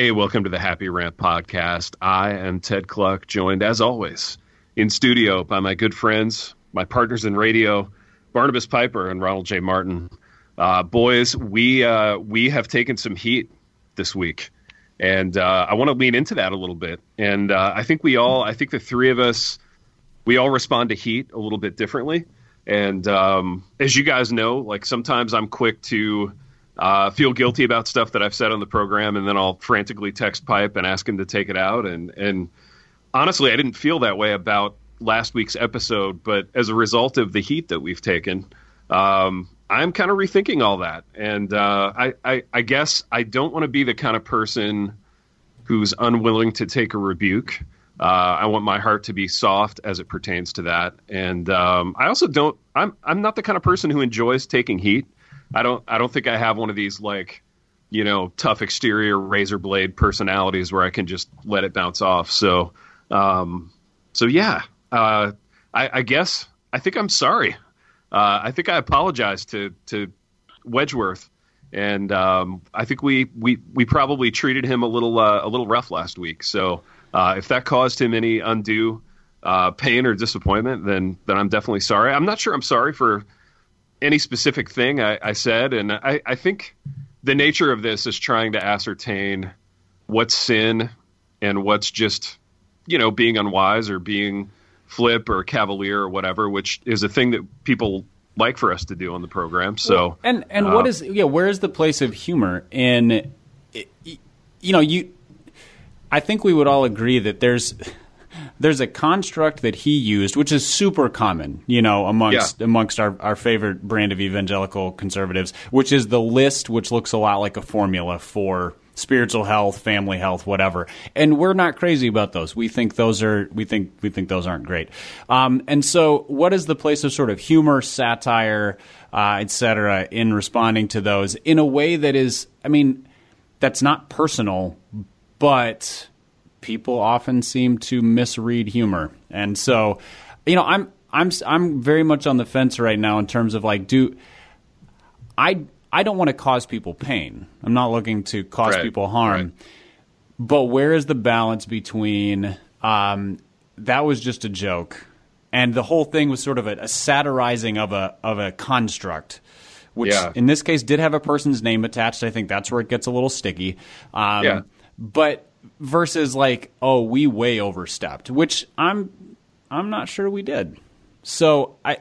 Hey, welcome to the Happy Rant Podcast. I am Ted Cluck, joined as always in studio by my good friends, my partners in radio, Barnabas Piper and Ronald J. Martin. Boys, we have taken some heat this week, and I want to lean into that a little bit. And I think the three of us, we all respond to heat a little bit differently. And as you guys know, like sometimes I'm quick to feel guilty about stuff that I've said on the program, and then I'll frantically text Pipe and ask him to take it out. And honestly, I didn't feel that way about last week's episode, but as a result of the heat that we've taken, I'm kind of rethinking all that. And I guess I don't want to be the kind of person who's unwilling to take a rebuke. I want my heart to be soft as it pertains to that. And I also don't. I'm not the kind of person who enjoys taking heat. I don't think I have one of these tough exterior razor blade personalities where I can just let it bounce off. So yeah. I guess I think I'm sorry. I think I apologize to Wedgeworth, and I think we probably treated him a little rough last week. So if that caused him any undue pain or disappointment, then I'm definitely sorry. I'm not sure I'm sorry for any specific thing I said, and I think the nature of this is trying to ascertain what's sin and what's just being unwise or being flip or cavalier or whatever, which is a thing that people like for us to do on the program. So what is where is the place of humor in I think we would all agree that there's a construct that he used, which is super common, amongst our favorite brand of evangelical conservatives, which is the list, which looks a lot like a formula for spiritual health, family health, whatever. And we're not crazy about those. We think those aren't great. And so what is the place of sort of humor, satire, et cetera, in responding to those in a way that is, that's not personal, but people often seem to misread humor. And so, I'm very much on the fence right now in terms of I don't want to cause people pain. I'm not looking to cause people harm. Right. But where is the balance between that was just a joke and the whole thing was sort of a satirizing of a construct, which in this case did have a person's name attached. I think that's where it gets a little sticky. But versus we way overstepped, which I'm not sure we did. So I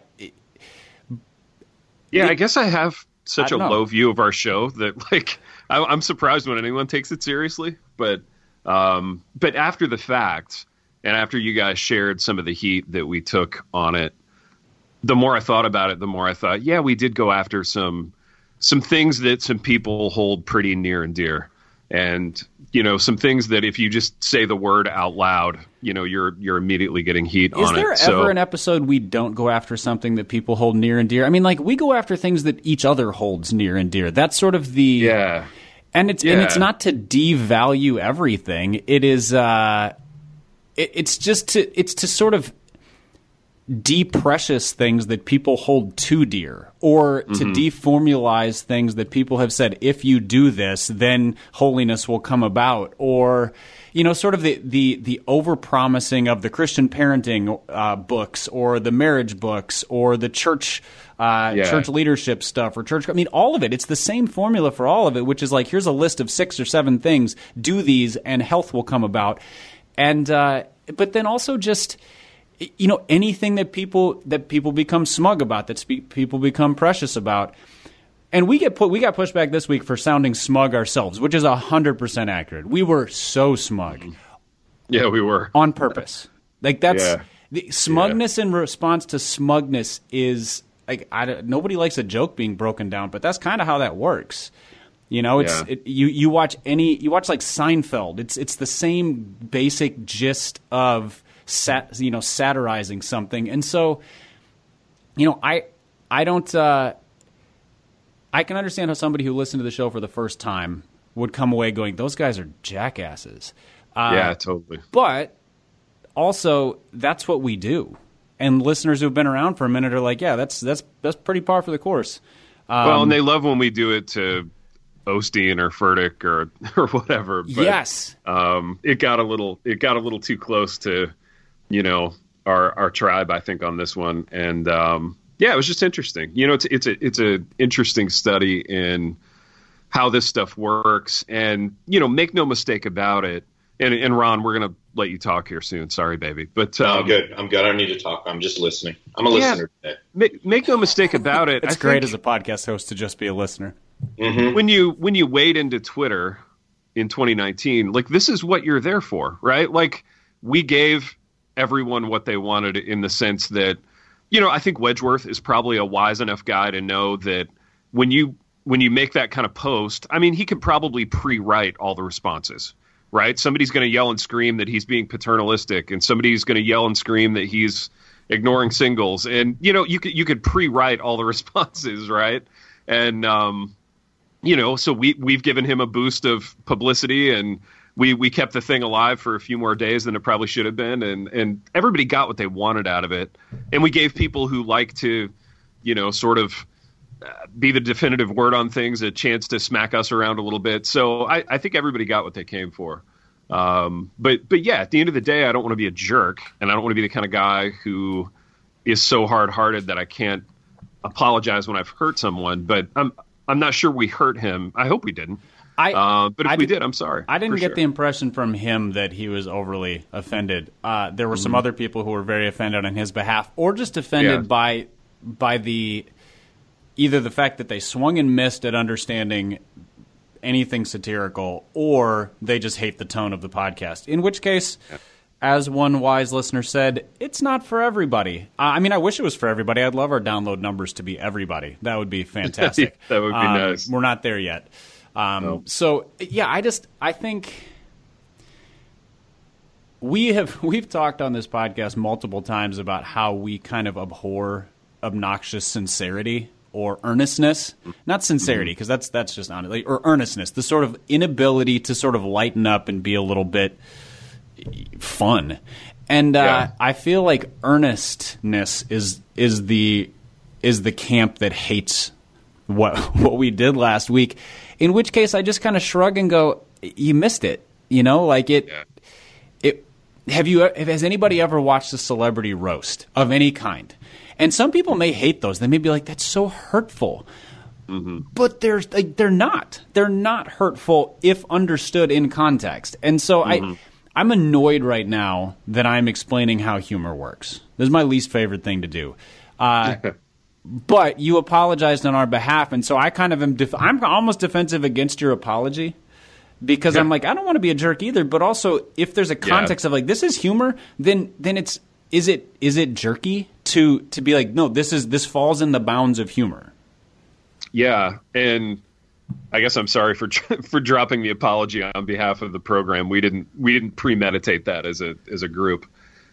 guess I have such a low view of our show that I'm surprised when anyone takes it seriously. But after the fact, and after you guys shared some of the heat that we took on it, the more I thought about it, the more I thought, we did go after some things that some people hold pretty near and dear. And, some things that if you just say the word out loud, you're immediately getting heat on it. Is there ever an episode we don't go after something that people hold near and dear? We go after things that each other holds near and dear. That's sort of the... Yeah. And it's not to devalue everything. It is... It's to sort of deprecious things that people hold too dear, or to deformalize things that people have said, if you do this, then holiness will come about, or sort of the over-promising of the Christian parenting books, or the marriage books, or the church leadership stuff, or church. All of it. It's the same formula for all of it, which is here's a list of 6 or 7 things. Do these, and health will come about. And but then also just anything that people become smug about, that people become precious about. And we got pushback this week for sounding smug ourselves, which is 100% accurate. We were so smug. Yeah, we were. On purpose. The smugness in response to smugness is nobody likes a joke being broken down, but that's kind of how that works. You watch Seinfeld. It's the same basic gist of satirizing something. And so, I don't I can understand how somebody who listened to the show for the first time would come away going, those guys are jackasses. Yeah, totally. But also, that's what we do. And listeners who've been around for a minute are like, yeah, that's pretty par for the course. Well, and they love when we do it to Osteen or Furtick or whatever. But, yes. It got a little too close to, our tribe, I think, on this one. And, it was just interesting. It's a interesting study in how this stuff works, and, make no mistake about it. And Ron, we're going to let you talk here soon. Sorry, baby. But no, I'm good. I don't need to talk. I'm just listening. I'm a listener today. Make no mistake about it. It's great as a podcast host to just be a listener. Mm-hmm. When you wade into Twitter in 2019, like, this is what you're there for, right? Like, we gave everyone what they wanted, in the sense that, I think Wedgeworth is probably a wise enough guy to know that when you make that kind of post, I mean, he could probably pre-write all the responses. Right? Somebody's going to yell and scream that he's being paternalistic, and somebody's going to yell and scream that he's ignoring singles. And, you could pre-write all the responses, right? And, so we've given him a boost of publicity, and we kept the thing alive for a few more days than it probably should have been. And everybody got what they wanted out of it. And we gave people who like to, sort of be the definitive word on things a chance to smack us around a little bit. So I think everybody got what they came for. But yeah, at the end of the day, I don't want to be a jerk, and I don't want to be the kind of guy who is so hard-hearted that I can't apologize when I've hurt someone. But I'm not sure we hurt him. I hope we didn't. But if we did, I'm sorry. I didn't get the impression from him that he was overly offended. There were some other people who were very offended on his behalf, or just offended by the either the fact that they swung and missed at understanding anything satirical, or they just hate the tone of the podcast. In which case, as one wise listener said, it's not for everybody. I mean, I wish it was for everybody. I'd love our download numbers to be everybody. That would be fantastic. That would be nice. We're not there yet. No. So, yeah, I think we've talked on this podcast multiple times about how we kind of abhor obnoxious sincerity or earnestness. Not sincerity, because that's just honest, or earnestness, the sort of inability to sort of lighten up and be a little bit fun. And I feel like earnestness is the camp that hates what we did last week. In which case, I just kind of shrug and go, "You missed it." Has anybody ever watched a celebrity roast of any kind? And some people may hate those. They may be like, "That's so hurtful." Mm-hmm. But they're not. They're not hurtful if understood in context. And so I'm annoyed right now that I'm explaining how humor works. This is my least favorite thing to do. But you apologized on our behalf, and so I kind of I'm almost defensive against your apology, because I'm like, I don't want to be a jerk either. But also, if there's a context of like, this is humor, then is it jerky to be like, no, this falls in the bounds of humor. Yeah, and I guess I'm sorry for dropping the apology on behalf of the program. We didn't premeditate that as a group.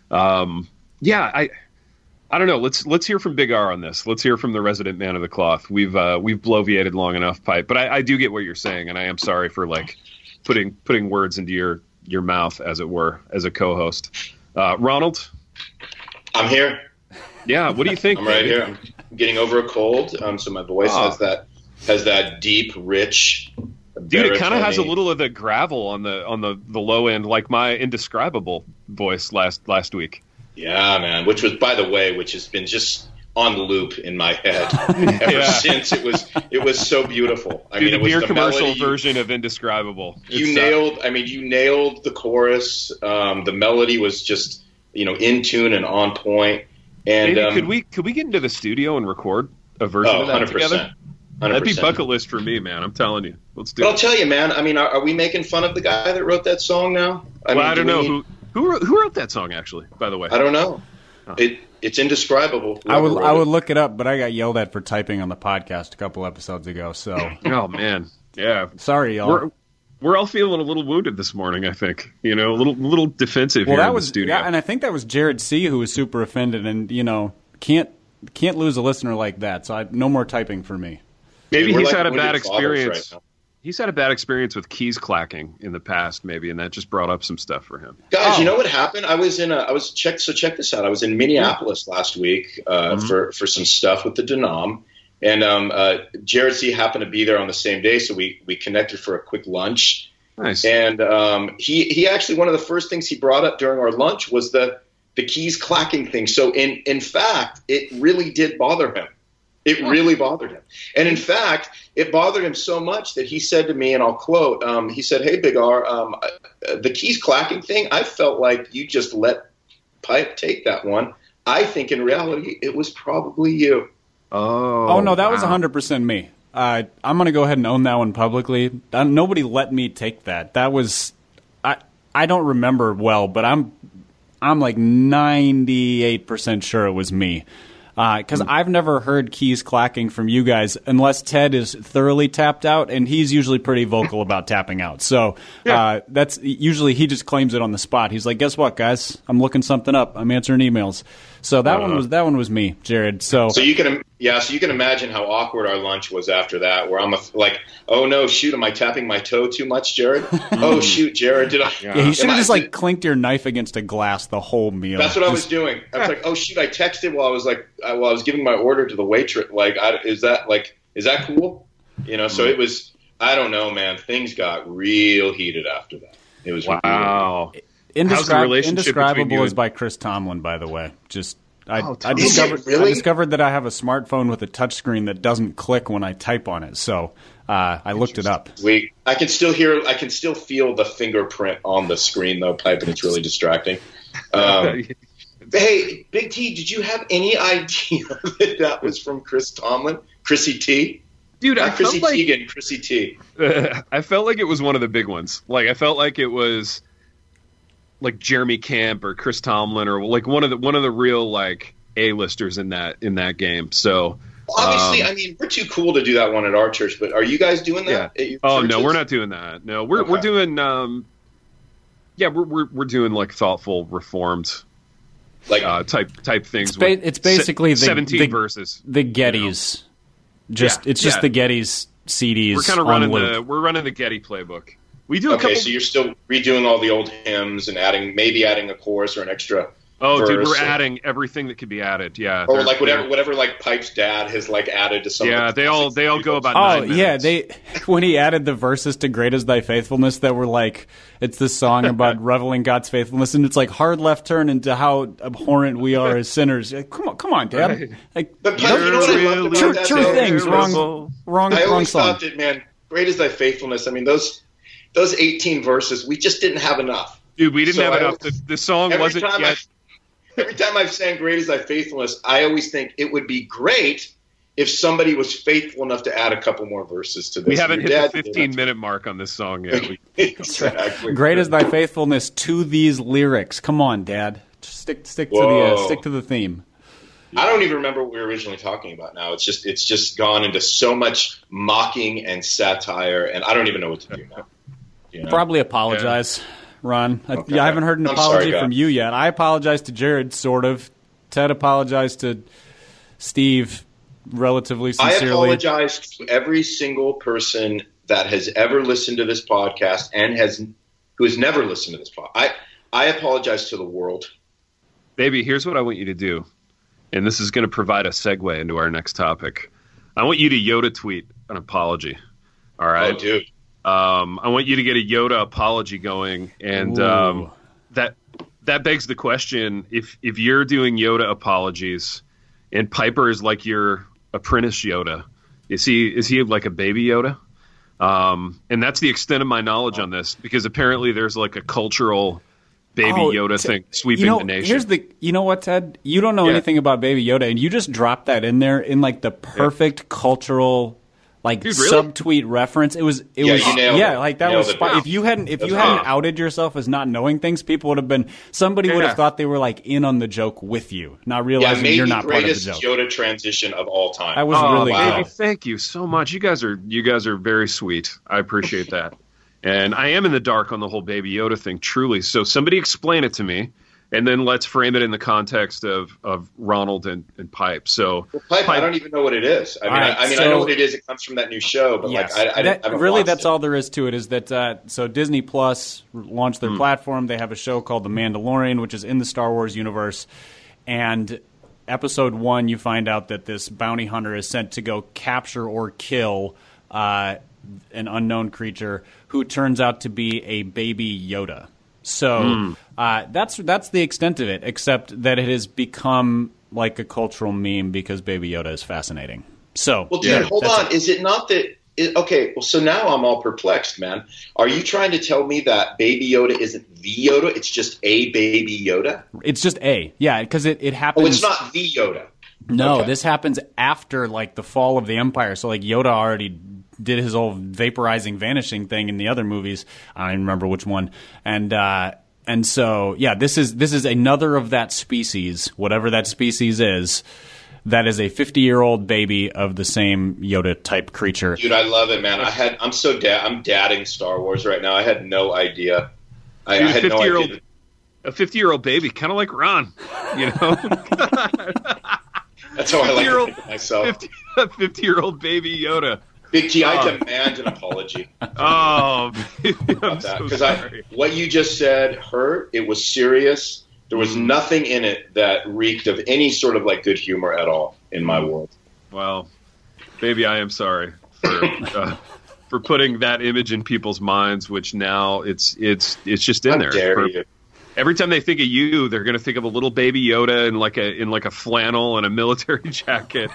I don't know. Let's hear from Big R on this. Let's hear from the resident man of the cloth. We've bloviated long enough, Pipe, but I do get what you're saying, and I am sorry for like putting words into your mouth, as it were, as a co-host. Ronald, I'm here. Yeah, what do you think? I'm right here. I'm getting over a cold, so my voice has that deep, rich. Dude, it kind of has a little of the gravel on the low end, like my indescribable voice last week. Yeah, man. Which has been just on loop in my head ever since. It was so beautiful. I mean, the beer commercial version of indescribable. You nailed the chorus. The melody was just in tune and on point. And maybe, could we get into the studio and record a version of that 100%, together? 100%. That'd be bucket list for me, man. I'm telling you. Let's do it. I'll tell you, man. I mean, are we making fun of the guy that wrote that song now? I don't know. Who wrote that song, actually, by the way? I don't know. Oh. It's indescribable. I would look it up, but I got yelled at for typing on the podcast a couple episodes ago. So, oh man, yeah. Sorry, y'all. We're all feeling a little wounded this morning. I think a little defensive here in the studio. Yeah, and I think that was Jared C. who was super offended, and can't lose a listener like that. So no more typing for me. Maybe he's had a bad experience. Right, he's had a bad experience with keys clacking in the past, maybe, and that just brought up some stuff for him. Guys, you know what happened? Check this out. I was in Minneapolis last week for some stuff with the Denom, And Jared C. happened to be there on the same day, so we connected for a quick lunch. Nice. And he actually, one of the first things he brought up during our lunch was the keys clacking thing. So in fact, it really did bother him. It really bothered him. And in fact, it bothered him so much that he said to me, and I'll quote, he said, "Hey, Big R, the keys clacking thing, I felt like you just let Pipe take that one. I think in reality, it was probably you." Oh no, that was 100% me. I'm going to go ahead and own that one publicly. Nobody let me take that. That was I don't remember well, but I'm like 98% sure it was me. Because I've never heard keys clacking from you guys unless Ted is thoroughly tapped out, and he's usually pretty vocal about tapping out. So that's usually he just claims it on the spot. He's like, "Guess what, guys? I'm looking something up. I'm answering emails." So that one was me, Jared. So you can imagine how awkward our lunch was after that. Where I'm like, "Oh no, shoot! Am I tapping my toe too much, Jared? Oh shoot, Jared, did I?" Yeah, you should have just like clinked your knife against a glass the whole meal. That's what I was doing. I was like, "Oh shoot!" I texted while I was giving my order to the waitress. Like, is that cool? You know. So it was. I don't know, man. Things got real heated after that. It was wow. Real. Indescribable is by Chris Tomlin, by the way. I discovered that I have a smartphone with a touchscreen that doesn't click when I type on it. So I looked it up. I can still feel the fingerprint on the screen though, Pipe, and it's really distracting. Hey, Big T, did you have any idea that was from Chris Tomlin, Chrissy T? Dude, Not Chrissy Teigen, Chrissy T. I felt like it was one of the big ones. Like I felt like it was like Jeremy Camp or Chris Tomlin or like one of the real like A-listers in that game. So obviously, I mean, we're too cool to do that one at our church, but are you guys doing that? Yeah. Oh no, we're not doing that. No, we're doing we're doing like thoughtful, reformed like type things. It's basically 17 verses. The Gettys. It's just the Gettys CDs. We're kind of running the Getty playbook. We do so you're still redoing all the old hymns and adding a chorus or an extra. Oh, dude, we're adding everything that could be added. Yeah, or like whatever like Pipe's dad has like added to some. Yeah, of the they all go about 9 minutes. Yeah, when he added the verses to "Great Is Thy Faithfulness" that were like it's this song about reveling God's faithfulness, and it's like hard left turn into how abhorrent we are as sinners. Like, come on, Dad. Like, but Pipe, you know what I loved about that? True things, wrong. I always song. thought that, man, "Great Is Thy Faithfulness." I mean, those 18 verses, we just didn't have enough. Dude, we didn't have enough. The song wasn't yet. Every time I've sang "Great Is Thy Faithfulness," I always think it would be great if somebody was faithful enough to add a couple more verses to this. We haven't hit the 15-minute mark on this song yet. Exactly. Great is thy faithfulness to these lyrics. Come on, Dad. Just stick to the theme. I don't even remember what we were originally talking about now. It's just gone into so much mocking and satire, and I don't even know what to do now. You know? Probably apologize. Ron. Okay. I haven't heard an apology from you yet. I apologize to Jared, sort of. Ted apologized to Steve relatively sincerely. I apologize to every single person that has ever listened to this podcast and who has never listened to this podcast. I apologize to the world. Baby, here's what I want you to do, and this is going to provide a segue into our next topic. I want you to Yoda tweet an apology. All right? Oh, dude. I want you to get a Yoda apology going, and that begs the question: if you're doing Yoda apologies, and Piper is like your apprentice Yoda, is he like a baby Yoda? And that's the extent of my knowledge on this, because apparently there's like a cultural baby Yoda thing sweeping the nation. You know what, Ted? You don't know anything about baby Yoda, and you just dropped that in there in like the perfect cultural. Like, dude, really? Subtweet reference. It was like that was spot. If you hadn't outed yourself as not knowing things, people would have been somebody would have thought they were like in on the joke with you, not realizing you're not part of the joke. Yoda transition of all time. That was really good. Baby, thank you so much. You guys are very sweet. I appreciate that. And I am in the dark on the whole baby Yoda thing, truly. So somebody explain it to me. And then let's frame it in the context of Ronald and Pipe. So, Pipe, I don't even know what it is. I know what it is. It comes from that new show, but yes, I that's all there is to it. Is that so? Disney Plus launched their platform. They have a show called The Mandalorian, which is in the Star Wars universe, and episode 1, you find out that this bounty hunter is sent to go capture or kill an unknown creature who turns out to be a baby Yoda. So that's the extent of it, except that it has become like a cultural meme because Baby Yoda is fascinating. So, well, dude, hold on. Is it not that? Okay, well, so now I'm all perplexed, man. Are you trying to tell me that Baby Yoda isn't the Yoda? It's just a Baby Yoda? It's just a, yeah, because it happens. Oh, it's not the Yoda. No, this happens after like the fall of the Empire. So like Yoda already did his old vaporizing, vanishing thing in the other movies. I don't even remember which one. And so yeah, this is another of that species, whatever that species is. That is a 50-year-old baby of the same Yoda type creature. Dude, I love it, man. I'm dadding Star Wars right now. I had no idea. I had no idea. A 50-year-old baby, kind of like Ron, you know. That's how I like to think of myself. A 50-year-old baby Yoda. Big T, I demand an apology. Oh, I'm so sorry. What you just said hurt. It was serious. There was nothing in it that reeked of any sort of like good humor at all in my world. Well, baby, I am sorry for putting that image in people's minds, which now it's just in there. How dare you? Every time they think of you, they're going to think of a little baby Yoda in like a flannel and a military jacket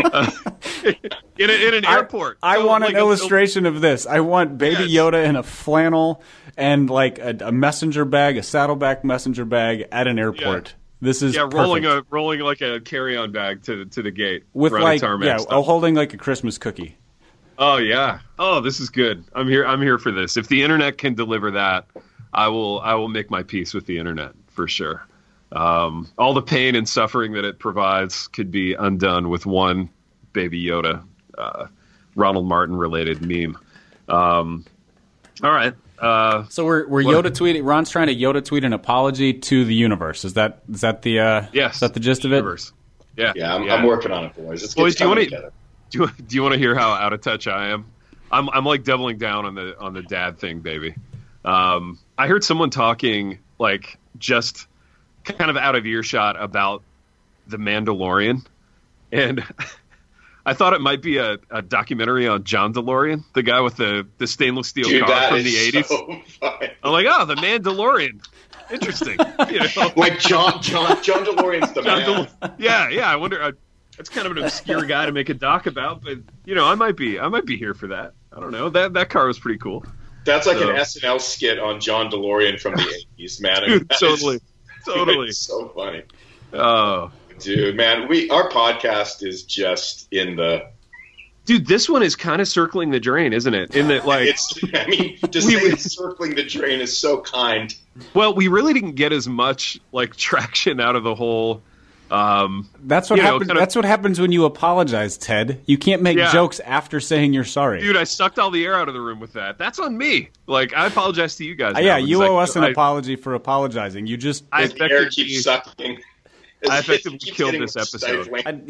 in an airport. I want an illustration of this. I want baby Yoda in a flannel and like a messenger bag, a saddleback messenger bag at an airport. Yeah. This is perfect. rolling like a carry-on bag to the gate with like holding like a Christmas cookie. Oh yeah. Oh, this is good. I'm here for this. If the internet can deliver that, I will make my peace with the internet for sure. All the pain and suffering that it provides could be undone with one Baby Yoda, Ronald Martin related meme. All right. So we're Yoda tweeting. Ron's trying to Yoda tweet an apology to the universe. Is that the yes? Is that the gist of it? Universe. Yeah. I'm working on it, boys. Let's get together. Do you want to hear how out of touch I am? I'm like doubling down on the dad thing, baby. I heard someone talking like just kind of out of earshot about The Mandalorian, and I thought it might be a documentary on John DeLorean, the guy with the stainless steel car from the 80s. So I'm like, The Mandalorian. Interesting. You know? Like John DeLorean's the man. Yeah. I wonder. That's kind of an obscure guy to make a doc about, but you know, I might be here for that. I don't know. That car was pretty cool. That's like an SNL skit on John DeLorean from the 80s, man. Dude, totally. It's so funny. Oh, dude, man, our podcast is just in the. Dude, this one is kind of circling the drain, isn't it? In that, like, to say it's circling the drain is so kind. Well, we really didn't get as much like traction out of the whole. That's what happens. That's what happens when you apologize, Ted. You can't make jokes after saying you're sorry. Dude, I sucked all the air out of the room with that. That's on me. Like, I apologize to you guys. You owe us an apology for apologizing. You just the air keeps sucking. I effectively killed this episode.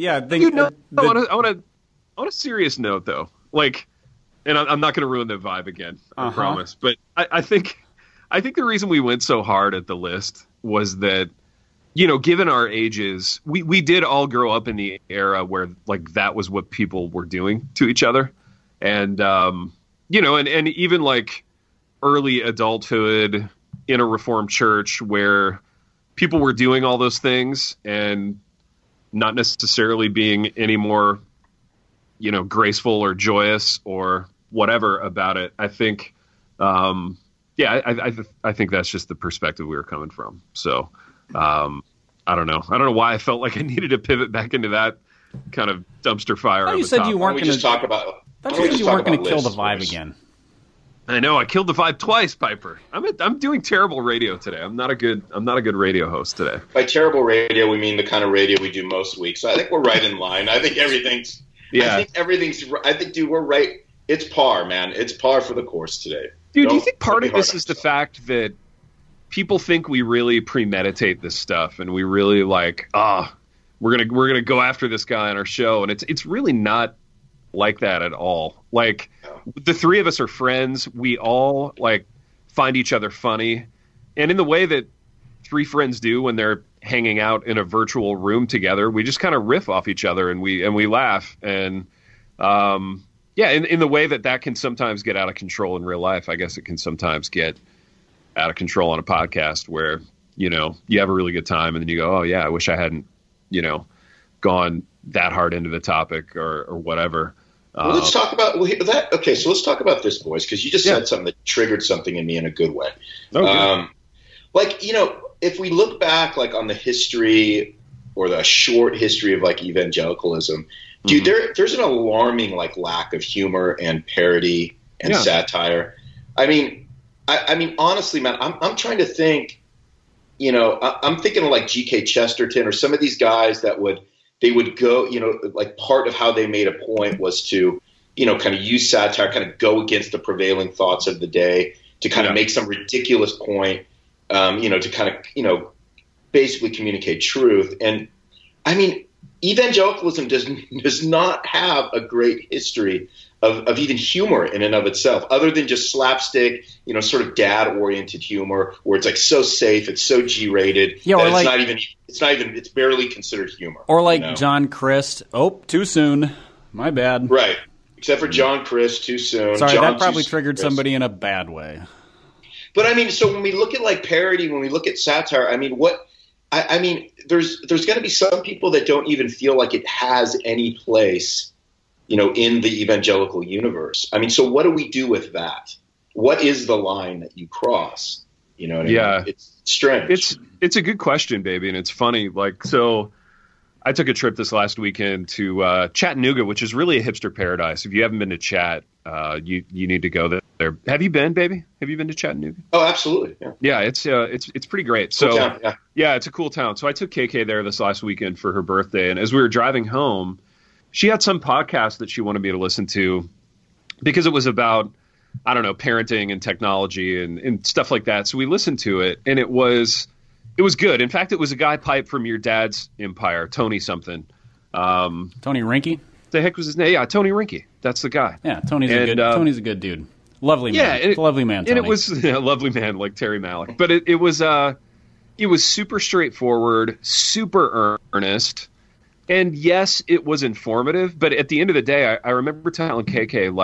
On a serious note, though, like, and I'm not going to ruin the vibe again. I promise. But I think the reason we went so hard at the list was that. You know, given our ages, we did all grow up in the era where like that was what people were doing to each other. And, you know, and even like early adulthood in a Reformed church where people were doing all those things and not necessarily being any more, you know, graceful or joyous or whatever about it. I think, I think that's just the perspective we were coming from. So, I don't know. I don't know why I felt like I needed to pivot back into that kind of dumpster fire. You said you weren't going to talk about. You weren't going to kill the vibe again. I know. I killed the vibe twice, Piper. I'm doing terrible radio today. I'm not a good radio host today. By terrible radio, we mean the kind of radio we do most weeks. So I think we're right in line. I think everything's. I think, dude, we're right. It's par, man. It's par for the course today. Dude, do you think part of this is the fact that people think we really premeditate this stuff and we really like, we're gonna go after this guy on our show, and it's really not like that at all. Like, the three of us are friends. We all like find each other funny, and in the way that three friends do when they're hanging out in a virtual room together, we just kind of riff off each other and we laugh. And in the way that can sometimes get out of control in real life, I guess it can sometimes get out of control on a podcast where, you have a really good time and then you go, oh yeah, I wish I hadn't, gone that hard into the topic or whatever. Well, let's talk about that. Okay, so let's talk about this, boys, because you just said something that triggered something in me in a good way. Okay. If we look back on the history or the short history of evangelicalism, dude, there's an alarming lack of humor and parody and satire. I mean, honestly, man, I'm trying to think. I'm thinking of G.K. Chesterton or some of these guys that would go. Part of how they made a point was to kind of use satire, kind of go against the prevailing thoughts of the day to kind of make some ridiculous point. To kind of, basically communicate truth. And I mean, evangelicalism does not have a great history of even humor in and of itself, other than just slapstick, sort of dad-oriented humor where it's so safe, it's so G-rated that it's barely considered humor. Or John Crist. Oh, too soon. My bad. Right. Except for John Crist, too soon. Sorry, that probably triggered somebody in a bad way. But I mean, so when we look at parody, when we look at satire, I mean, there's going to be some people that don't even feel like it has any place, in the evangelical universe. I mean, so what do we do with that? What is the line that you cross? You know what I mean? It's strange. It's a good question, baby, and it's funny. So I took a trip this last weekend to Chattanooga, which is really a hipster paradise. If you haven't been to Chat, you need to go there. Have you been, baby? Have you been to Chattanooga? Oh, absolutely. Yeah, it's pretty great. So cool town, yeah, it's a cool town. So I took KK there this last weekend for her birthday, and as we were driving home, she had some podcast that she wanted me to listen to because it was about, I don't know, parenting and technology and stuff like that. So we listened to it, and it was good. In fact, it was a guy pipe from your dad's empire, Tony something. Tony Rinke? The heck was his name? Yeah, Tony Rinke. That's the guy. Yeah, Tony's a good dude. Lovely man. Yeah, lovely man, Tony. And it was a lovely man like Terry Malick. But it was super straightforward, super earnest. And yes, it was informative. But at the end of the day, I remember telling KK,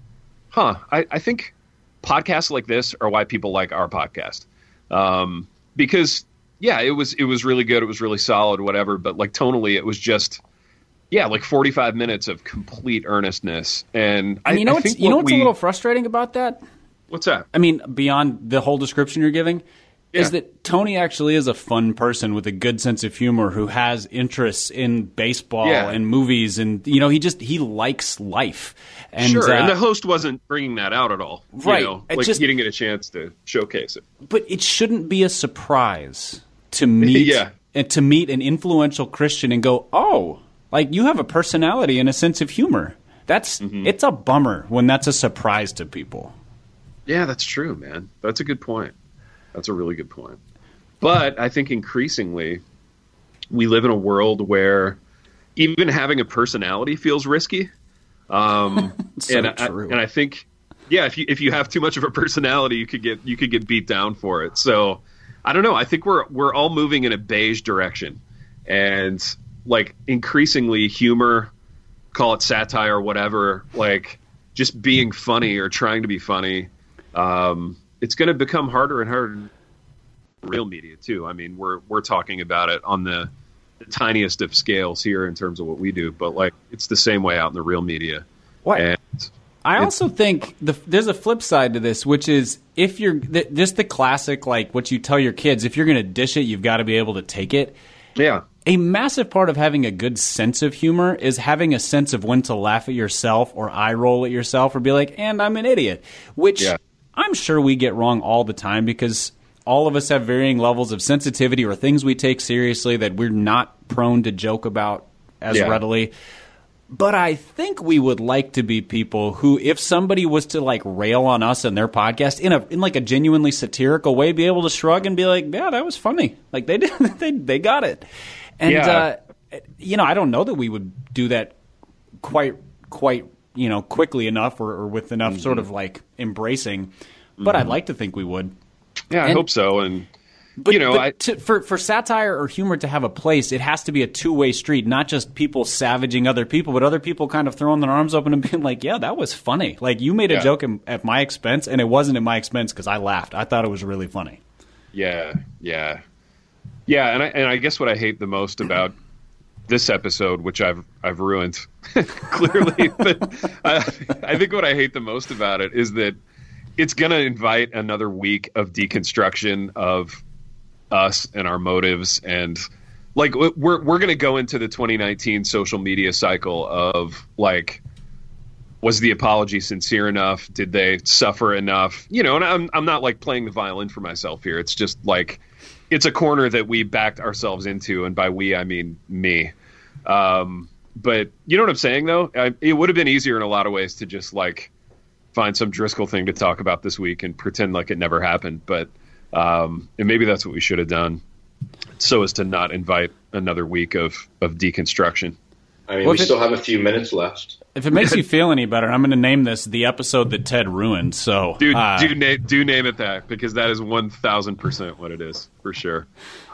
I think podcasts like this are why people like our podcast. Because, yeah, it was really good. It was really solid, whatever. But tonally, it was just... Yeah, 45 minutes of complete earnestness. And I think what's a little frustrating about that? What's that? I mean, beyond the whole description you're giving, is that Tony actually is a fun person with a good sense of humor who has interests in baseball and movies. And, he likes life. And, sure, and the host wasn't bringing that out at all. Right. Getting it a chance to showcase it. But it shouldn't be a surprise to meet, to meet an influential Christian and go, oh... you have a personality and a sense of humor. It's a bummer when that's a surprise to people. Yeah, that's true, man. That's a good point. That's a really good point. But I think increasingly we live in a world where even having a personality feels risky. True. And I think, if you have too much of a personality, you could get beat down for it. So I don't know. I think we're all moving in a beige direction, and increasingly humor, call it satire, whatever, just being funny or trying to be funny, it's going to become harder and harder in real media too. I mean, we're talking about it on the tiniest of scales here in terms of what we do, but it's the same way out in the real media. What? And I also think there's a flip side to this, which is if you're just the classic, what you tell your kids, if you're going to dish it, you've got to be able to take it. Yeah. A massive part of having a good sense of humor is having a sense of when to laugh at yourself or eye roll at yourself or be and I'm an idiot, which I'm sure we get wrong all the time because all of us have varying levels of sensitivity or things we take seriously that we're not prone to joke about as readily. But I think we would like to be people who, if somebody was to rail on us in their podcast in a genuinely satirical way, be able to shrug and be yeah, that was funny. They did, they got it. And I don't know that we would do that quite quickly enough or with enough sort of embracing. But I'd like to think we would. Yeah, I hope so. And But, for satire or humor to have a place, it has to be a two-way street, not just people savaging other people, but other people kind of throwing their arms open and being like, yeah, that was funny. Like, you made a joke at my expense, and it wasn't at my expense because I laughed. I thought it was really funny. Yeah. And I guess what I hate the most about this episode, which I've ruined clearly, but I think what I hate the most about it is that it's going to invite another week of deconstruction of us and our motives, and like we're going to go into the 2019 social media cycle of like, was the apology sincere enough? Did they suffer enough? And I'm not like playing the violin for myself here. It's just like, it's a corner that we backed ourselves into, and by we I mean me. But you know what I'm saying, though? It would have been easier in a lot of ways to just like find some Driscoll thing to talk about this week and pretend like it never happened. But and maybe that's what we should have done, so as to not invite another week of deconstruction. I mean, we still have a few minutes left. If it makes you feel any better, I'm going to name this the episode that Ted ruined. So, do name it that, because that is 1,000% what it is for sure.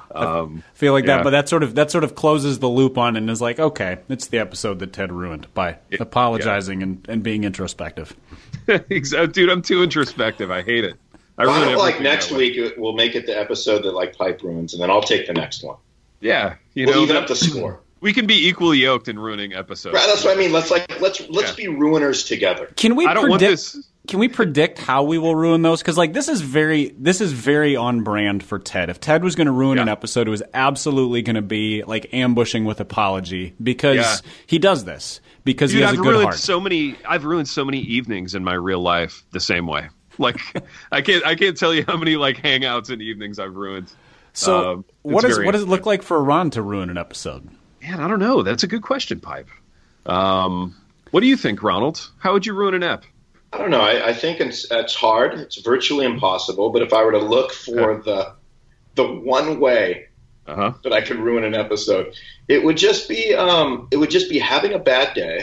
Feel like that, but that sort of closes the loop on and is like, okay, it's the episode that Ted ruined by apologizing and being introspective. Dude, I'm too introspective. I hate it. Next week we'll make it the episode that like Pipe ruins, and then I'll take the next one. Yeah, we'll even up the score. We can be equally yoked in ruining episodes. Right, that's what I mean. Let's be ruiners together. Can we predict how we will ruin those? Because like this is very on brand for Ted. If Ted was going to ruin an episode, it was absolutely going to be like ambushing with apology, because he does this because he has a good heart. I've ruined so many evenings in my real life the same way. Like I can't tell you how many like hangouts and evenings I've ruined. So what does it look like for Ron to ruin an episode? Man, I don't know. That's a good question, Pipe. What do you think, Ronald? How would you ruin an ep? I don't know. I think it's hard. It's virtually impossible. But if I were to look for the one way that I could ruin an episode, it would just be having a bad day,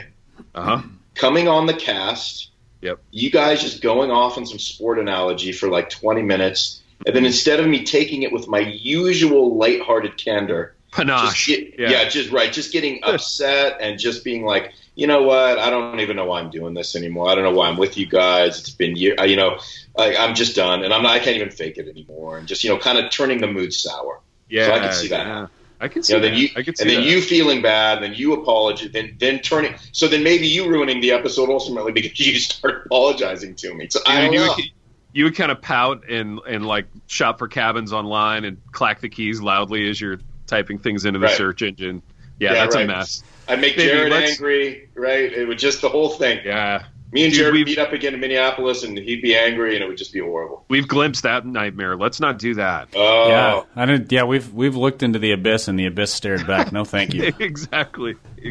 coming on the cast, you guys just going off on some sport analogy for like 20 minutes, and then instead of me taking it with my usual lighthearted candor, panache. Just getting upset and just being like, you know what? I don't even know why I'm doing this anymore. I don't know why I'm with you guys. It's been years. I'm just done, and I can't even fake it anymore. And just kind of turning the mood sour. Yeah, so I can see that. Yeah. I can see that. Then you feeling bad, then you apologize, then turning. So then maybe you ruining the episode ultimately because you start apologizing to me. So I don't know. You would kind of pout and like shop for cabins online and clack the keys loudly as you're typing things into the search engine. Yeah, that's a mess. I'd make Jared angry, right? It would just the whole thing. Yeah. Me and Jared would meet up again in Minneapolis, and he'd be angry, and it would just be horrible. We've glimpsed that nightmare. Let's not do that. Oh. Yeah, we've looked into the abyss, and the abyss stared back. No, thank you. Exactly.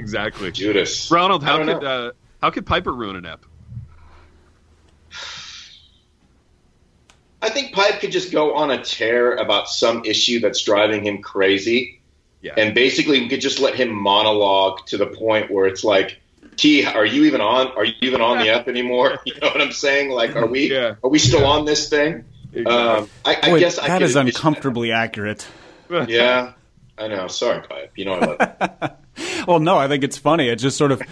Judas. Ronald, how could Piper ruin an ep? I think Pipe could just go on a tear about some issue that's driving him crazy. Yeah. And basically we could just let him monologue to the point where it's like, T, are you even on the ep anymore? You know what I'm saying? Like, are we still on this thing? Exactly. I guess that is uncomfortably accurate. Yeah, I know. Sorry, Pipe. You know I love it. Well, no, I think it's funny. It's just sort of,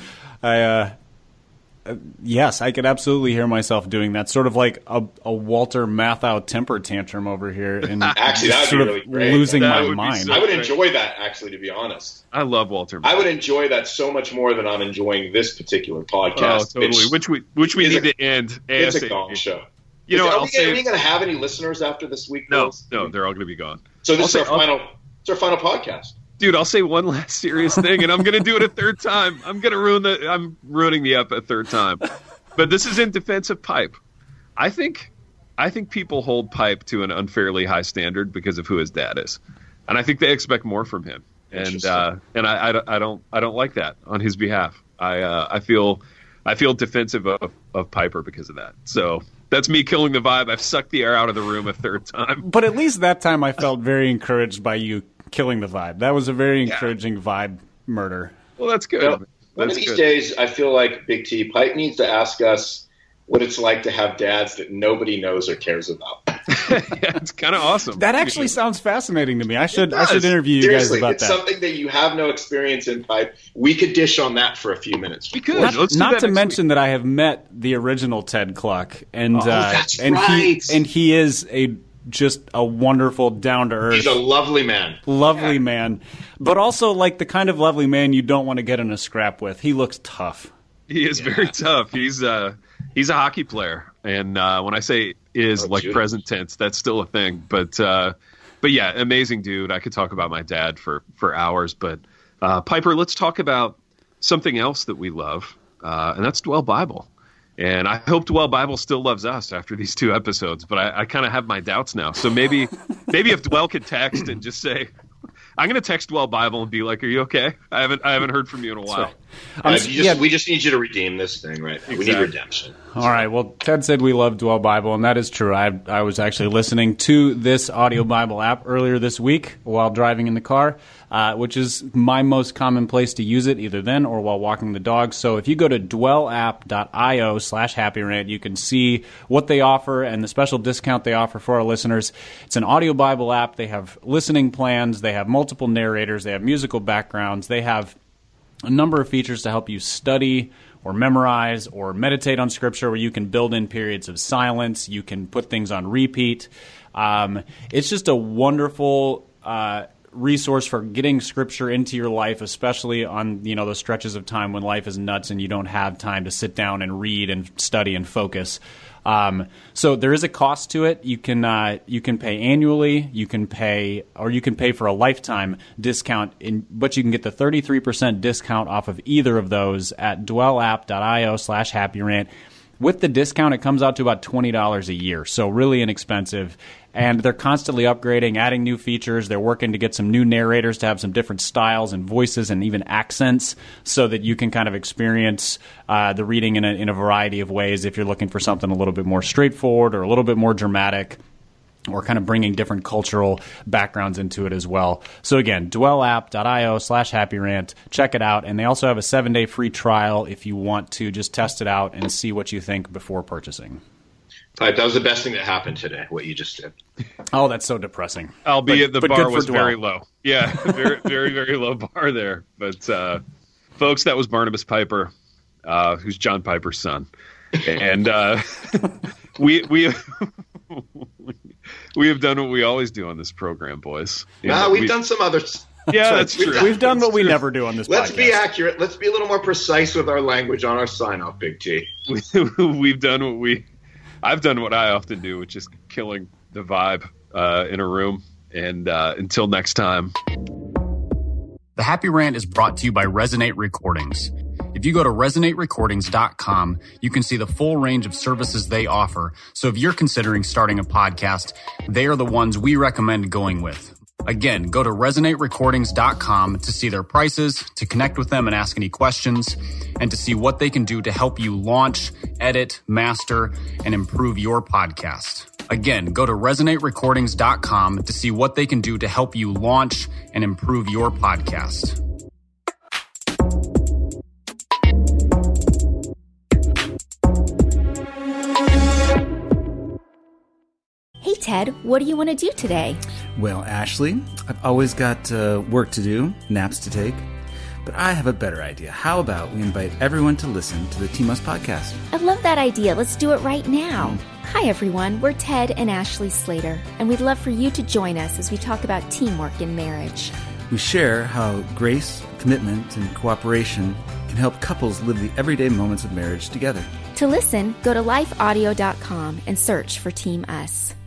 yes, I could absolutely hear myself doing that. Sort of like a Walter Matthau temper tantrum over here, and actually, that would be really great. Losing my mind. I would enjoy that, actually, to be honest. I love Walter Matthau. I would enjoy that so much more than I'm enjoying this particular podcast. Oh, totally. Which we need to end ASAP. It's a gong show. Are we going to have any listeners after this week? No, they're all going to be gone. So this is our final podcast. Dude, I'll say one last serious thing, and I'm going to do it a third time. I'm ruining the ep a third time. But this is in defense of Pipe. I think people hold Pipe to an unfairly high standard because of who his dad is, and I think they expect more from him. And I don't like that on his behalf. I feel defensive of Piper because of that. So that's me killing the vibe. I've sucked the air out of the room a third time. But at least that time I felt very encouraged by you killing the vibe. That was a very encouraging vibe murder. Well, that's good. One of these days, I feel like Big T Pipe needs to ask us what it's like to have dads that nobody knows or cares about. Yeah, it's kind of awesome. That actually sounds fascinating to me. I should interview you guys about that. It's something that you have no experience in pipe. We could dish on that for a few minutes. We could. Not to mention that I have met the original Ted Kluck, and that's and right. he is just a wonderful, down to earth. He's a lovely man. Lovely man, but also like the kind of lovely man you don't want to get in a scrap with. He looks tough. He is very tough. He's a hockey player, and when I say present tense, that's still a thing. But yeah, amazing dude. I could talk about my dad for hours. But Piper, let's talk about something else that we love, and that's Dwell Bible. And I hope Dwell Bible still loves us after these 2 episodes, but I kind of have my doubts now. So maybe if Dwell could text and just say, I'm going to text Dwell Bible and be like, "Are you okay? I haven't heard from you in a while." Right. We just need you to redeem this thing right now. Exactly. We need redemption. All right. Well, Ted said we love Dwell Bible, and that is true. I was actually listening to this audio Bible app earlier this week while driving in the car, which is my most common place to use it, either then or while walking the dog. So if you go to dwellapp.io/happyrant, you can see what they offer and the special discount they offer for our listeners. It's an audio Bible app. They have listening plans. They have multiple narrators. They have musical backgrounds. They have a number of features to help you study or memorize or meditate on Scripture, where you can build in periods of silence. You can put things on repeat. It's just a wonderful resource for getting Scripture into your life, especially on those stretches of time when life is nuts and you don't have time to sit down and read and study and focus. So there is a cost to it. You can pay annually. You can pay for a lifetime discount. But you can get the 33% discount off of either of those at dwellapp.io/happyrant. With the discount, it comes out to about $20 a year, so really inexpensive. And they're constantly upgrading, adding new features. They're working to get some new narrators to have some different styles and voices and even accents, so that you can kind of experience the reading in a variety of ways if you're looking for something a little bit more straightforward or a little bit more dramatic, or kind of bringing different cultural backgrounds into it as well. So again, dwellapp.io/happyrant. Check it out. And they also have a 7-day free trial if you want to just test it out and see what you think before purchasing. That was the best thing that happened today, what you just did. Oh, that's so depressing. Albeit the bar was very low. Yeah, very, very, very low bar there. But, folks, that was Barnabas Piper, who's John Piper's son. And we have done what we always do on this program, boys. We've done some others. Yeah, that's true. We've done what we never do on this podcast. Let's be accurate. Let's be a little more precise with our language on our sign-off, Big T. I've done what I often do, which is killing the vibe in a room. And until next time. The Happy Rant is brought to you by Resonate Recordings. If you go to resonaterecordings.com, you can see the full range of services they offer. So if you're considering starting a podcast, they are the ones we recommend going with. Again, go to resonaterecordings.com to see their prices, to connect with them and ask any questions, and to see what they can do to help you launch, edit, master, and improve your podcast. Again, go to resonaterecordings.com to see what they can do to help you launch and improve your podcast. Hey, Ted, what do you want to do today? Well, Ashley, I've always got work to do, naps to take, but I have a better idea. How about we invite everyone to listen to the TMUS podcast? I love that idea. Let's do it right now. Hi, everyone. We're Ted and Ashley Slater, and we'd love for you to join us as we talk about teamwork in marriage. We share how grace, commitment, and cooperation can help couples live the everyday moments of marriage together. To listen, go to lifeaudio.com and search for Team Us.